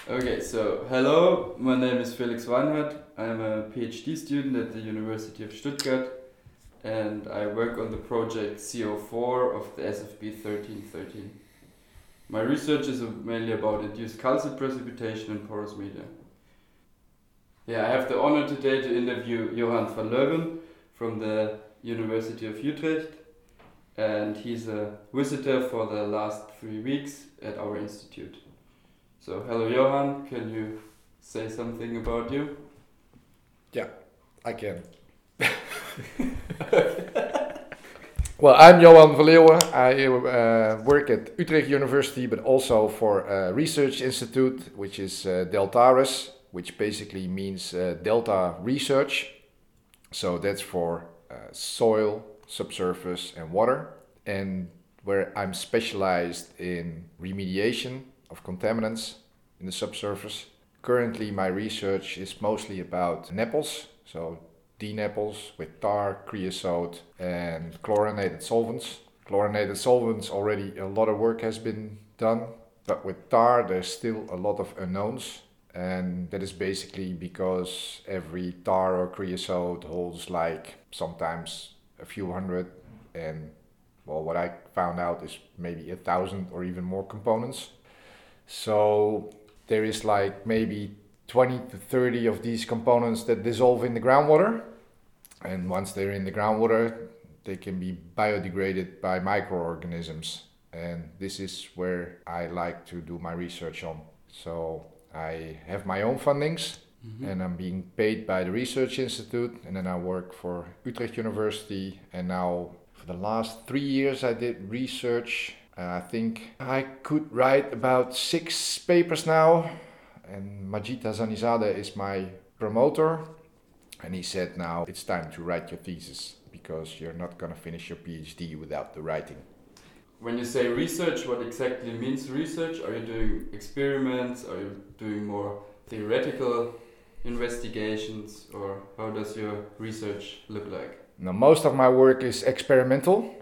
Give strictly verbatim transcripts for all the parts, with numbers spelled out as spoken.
Okay, so hello, my name is Felix Weinhardt. I'm a PhD student at the University of Stuttgart and I work on the project C O four of the S F B thirteen thirteen. My research is mainly about induced calcium precipitation in porous media. Yeah, I have the honor today to interview Johan van Leuven from the University of Utrecht, and he's a visitor for the last three weeks at our institute. So, hello Johan, can you say something about you? Yeah, I can. Well, I'm Johan van Leeuwen. I uh, work at Utrecht University, but also for a research institute, which is uh, Deltares, which basically means uh, Delta Research. So that's for uh, soil, subsurface and water, and where I'm specialized in remediation of contaminants in the subsurface. Currently my research is mostly about nepples, so D-nepples with tar, creosote and chlorinated solvents. Chlorinated solvents, already a lot of work has been done, but with tar there's still a lot of unknowns, and that is basically because every tar or creosote holds like sometimes a few hundred, and well, what I found out is maybe a thousand or even more components. So there is like maybe twenty to thirty of these components that dissolve in the groundwater, and once they're in the groundwater they can be biodegraded by microorganisms, and this is where I like to do my research on. So I have my own fundings, mm-hmm. and I'm being paid by the Research Institute, and then I work for Utrecht University, and now for the last three years I did research. Uh, I think I could write about six papers now, and Majita Zanizadeh is my promoter, and he said now it's time to write your thesis because you're not going to finish your PhD without the writing. When you say research, what exactly means research? Are you doing experiments? Are you doing more theoretical investigations, or how does your research look like? Now, most of my work is experimental.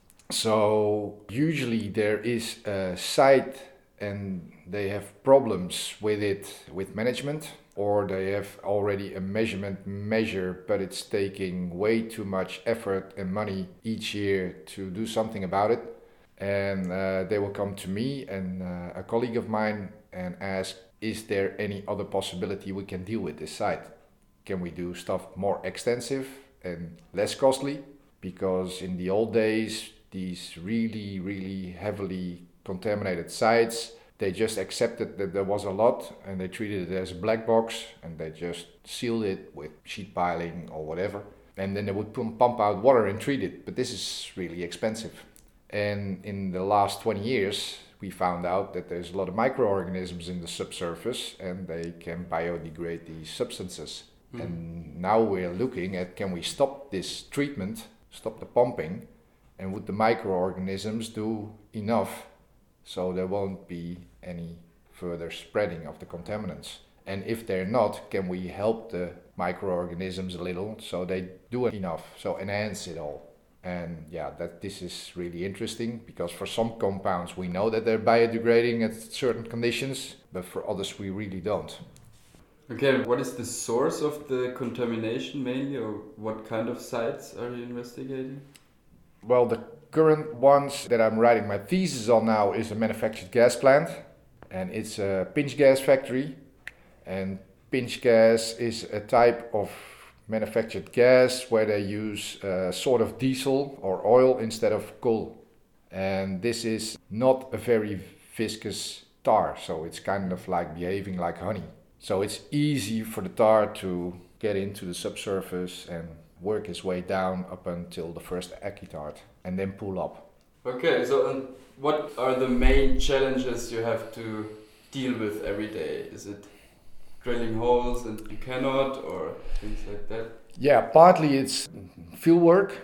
So usually there is a site and they have problems with it, with management, or they have already a measurement measure, but it's taking way too much effort and money each year to do something about it. And uh, they will come to me and uh, a colleague of mine and ask, is there any other possibility we can deal with this site? Can we do stuff more extensive and less costly? Because in the old days, these really, really heavily contaminated sites, they just accepted that there was a lot and they treated it as a black box and they just sealed it with sheet piling or whatever. And then they would pump out water and treat it. But this is really expensive. And in the last twenty years, we found out that there's a lot of microorganisms in the subsurface and they can biodegrade these substances. Mm. And now we're looking at, can we stop this treatment, stop the pumping, and would the microorganisms do enough so there won't be any further spreading of the contaminants? And if they're not, can we help the microorganisms a little so they do enough, so enhance it all? And yeah, that this is really interesting because for some compounds we know that they're biodegrading at certain conditions, but for others we really don't. Okay, what is the source of the contamination mainly, or what kind of sites are you investigating? Well, the current ones that I'm writing my thesis on now is a manufactured gas plant, and it's a pinch gas factory. And pinch gas is a type of manufactured gas where they use a sort of diesel or oil instead of coal. And this is not a very viscous tar, so it's kind of like behaving like honey. So it's easy for the tar to get into the subsurface and work his way down up until the first echitard and then pull up. Okay, so um, what are the main challenges you have to deal with every day? Is it drilling holes and you cannot, or things like that? Yeah, partly it's field work.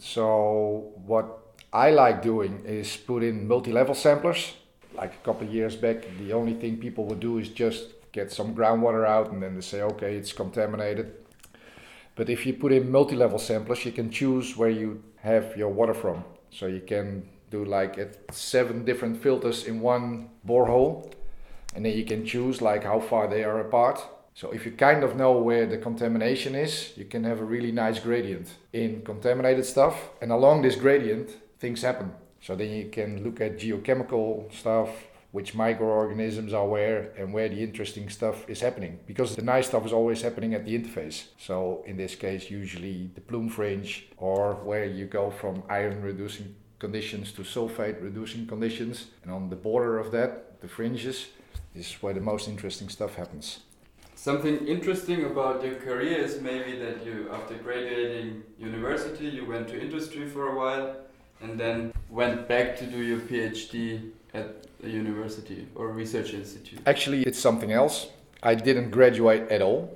So what I like doing is put in multi-level samplers. Like a couple of years back, the only thing people would do is just get some groundwater out and then they say, okay, it's contaminated. But if you put in multi-level samplers, you can choose where you have your water from. So you can do like at seven different filters in one borehole. and then you can choose like how far they are apart. So if you kind of know where the contamination is, you can have a really nice gradient in contaminated stuff, and along this gradient things happen. So then you can look at geochemical stuff, which microorganisms are where and where the interesting stuff is happening, because the nice stuff is always happening at the interface. So in this case usually the plume fringe, or where you go from iron reducing conditions to sulfate reducing conditions, and on the border of that, the fringes, is where the most interesting stuff happens. Something interesting about your career is maybe that you, after graduating university, you went to industry for a while and then went back to do your PhD at a university or research institute. Actually, it's something else. I didn't graduate at all.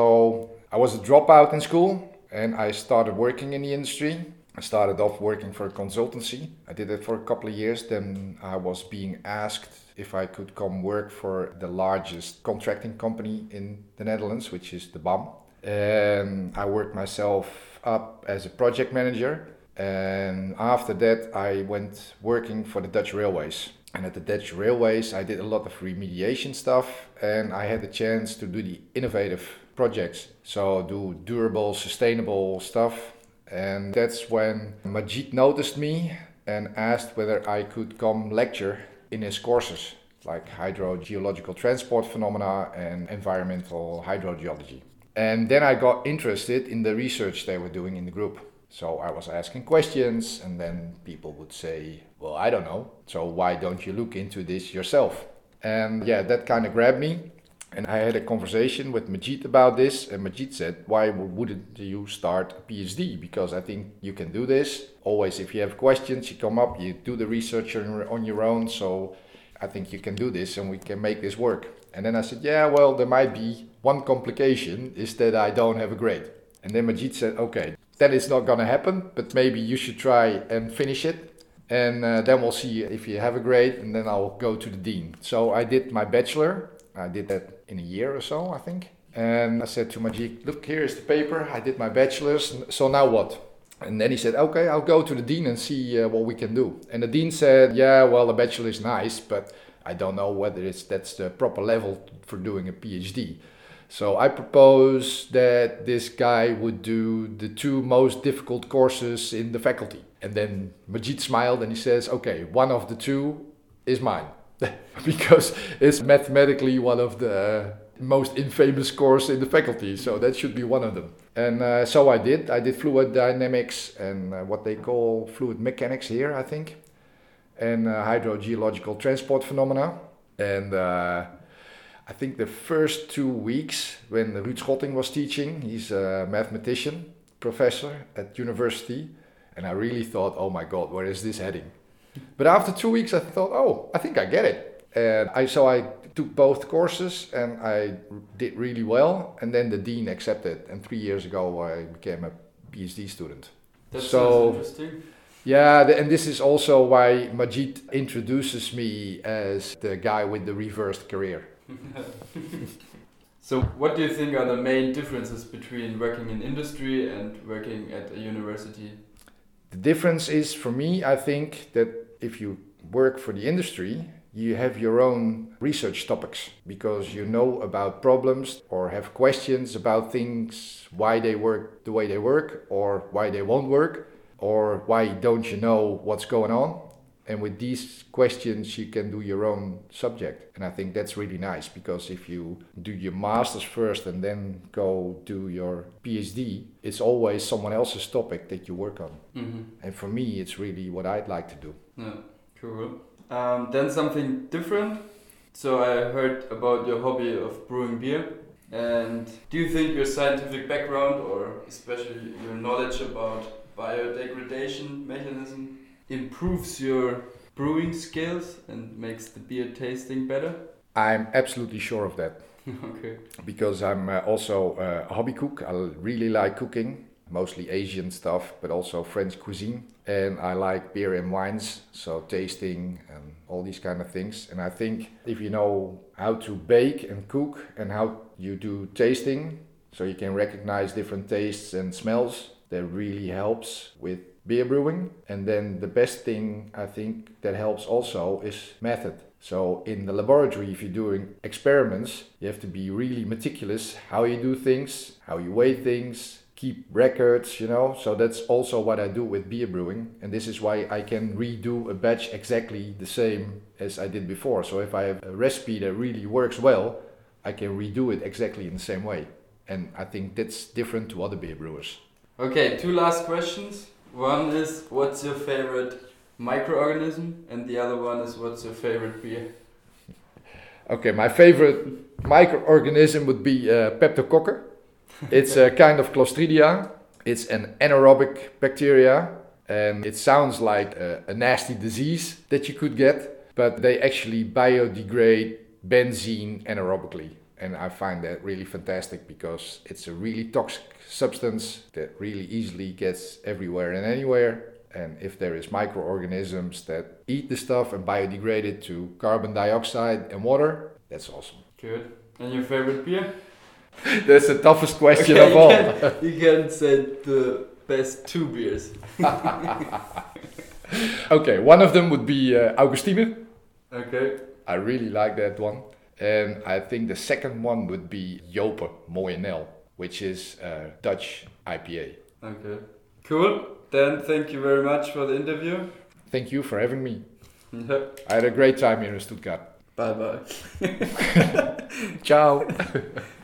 So I was a dropout in school and I started working in the industry. I started off working for a consultancy. I did it for a couple of years. Then I was being asked if I could come work for the largest contracting company in the Netherlands, which is the B A M. And I worked myself up as a project manager. And after that, I went working for the Dutch Railways. And at the Dutch Railways, I did a lot of remediation stuff. And I had the chance to do the innovative projects. So do durable, sustainable stuff. And that's when Majid noticed me and asked whether I could come lecture in his courses, like hydrogeological transport phenomena and environmental hydrogeology. And then I got interested in the research they were doing in the group. So I was asking questions, and then people would say, well, I don't know, so why don't you look into this yourself? And yeah, that kind of grabbed me. And I had a conversation with Majid about this, and Majid said, why wouldn't you start a PhD? Because I think you can do this. Always, if you have questions, you come up, you do the research on your own. So I think you can do this and we can make this work. And then I said, yeah, well, there might be one complication, is that I don't have a grade. And then Majid said, okay, that is not going to happen, but maybe you should try and finish it. And uh, then we'll see if you have a grade, and then I'll go to the dean. So I did my bachelor. I did that in a year or so, I think. And I said to Majid, look, here is the paper. I did my bachelor's, so now what? And then he said, okay, I'll go to the dean and see uh, what we can do. And the dean said, yeah, well, the bachelor is nice, but I don't know whether it's that's the proper level for doing a PhD. So I propose that this guy would do the two most difficult courses in the faculty. And then Majid smiled and he says, okay, one of the two is mine. Because it's mathematically one of the most infamous courses in the faculty, so that should be one of them. And uh, so I did. I did fluid dynamics and uh, what they call fluid mechanics here, I think, and uh, hydrogeological transport phenomena. And uh, I think the first two weeks when Ruud Schotting was teaching, he's a mathematician, professor at university, and I really thought, oh my God, where is this heading? But after two weeks, I thought, oh, I think I get it. And I so I took both courses and I did really well. And then the dean accepted. And three years ago, I became a PhD student. That so, sounds interesting. Yeah, the, and this is also why Majid introduces me as the guy with the reversed career. So what do you think are the main differences between working in industry and working at a university? The difference is, for me, I think that if you work for the industry, you have your own research topics because you know about problems or have questions about things, why they work the way they work or why they won't work or why don't you know what's going on. And with these questions, you can do your own subject. And I think that's really nice because if you do your master's first and then go do your PhD, it's always someone else's topic that you work on. Mm-hmm. And for me, it's really what I'd like to do. Yeah, cool. Um, then something different. So I heard about your hobby of brewing beer. And do you think your scientific background or especially your knowledge about biodegradation mechanism improves your brewing skills and makes the beer tasting better? I'm absolutely sure of that. Okay. Because I'm uh, also uh, a hobby cook. I really like cooking, mostly Asian stuff, but also French cuisine. And I like beer and wines, so tasting and all these kind of things. And I think if you know how to bake and cook and how you do tasting, so you can recognize different tastes and smells, that really helps with beer brewing. And then the best thing I think that helps also is method. So in the laboratory, if you're doing experiments, you have to be really meticulous how you do things, how you weigh things, keep records, you know. So that's also what I do with beer brewing. And this is why I can redo a batch exactly the same as I did before. So if I have a recipe that really works well, I can redo it exactly in the same way. And I think that's different to other beer brewers. Okay, two last questions. One is, what's your favorite microorganism? And the other one is, what's your favorite beer? Okay, my favorite microorganism would be uh, Peptococcus. It's a kind of Clostridia. It's an anaerobic bacteria, and it sounds like a, a nasty disease that you could get, but they actually biodegrade benzene anaerobically. And I find that really fantastic because it's a really toxic substance that really easily gets everywhere and anywhere. And if there is microorganisms that eat the stuff and biodegrade it to carbon dioxide and water, that's awesome. Good. And your favorite beer? That's the toughest question Okay, of all. you can, you can say the best two beers. Okay, one of them would be uh, Augustine. Okay. I really like that one. And I think the second one would be Jope Moyenel, which is a Dutch I P A. Okay. Cool. Then thank you very much for the interview. Thank you for having me. Yeah. I had a great time here in Stuttgart. Bye bye. Ciao.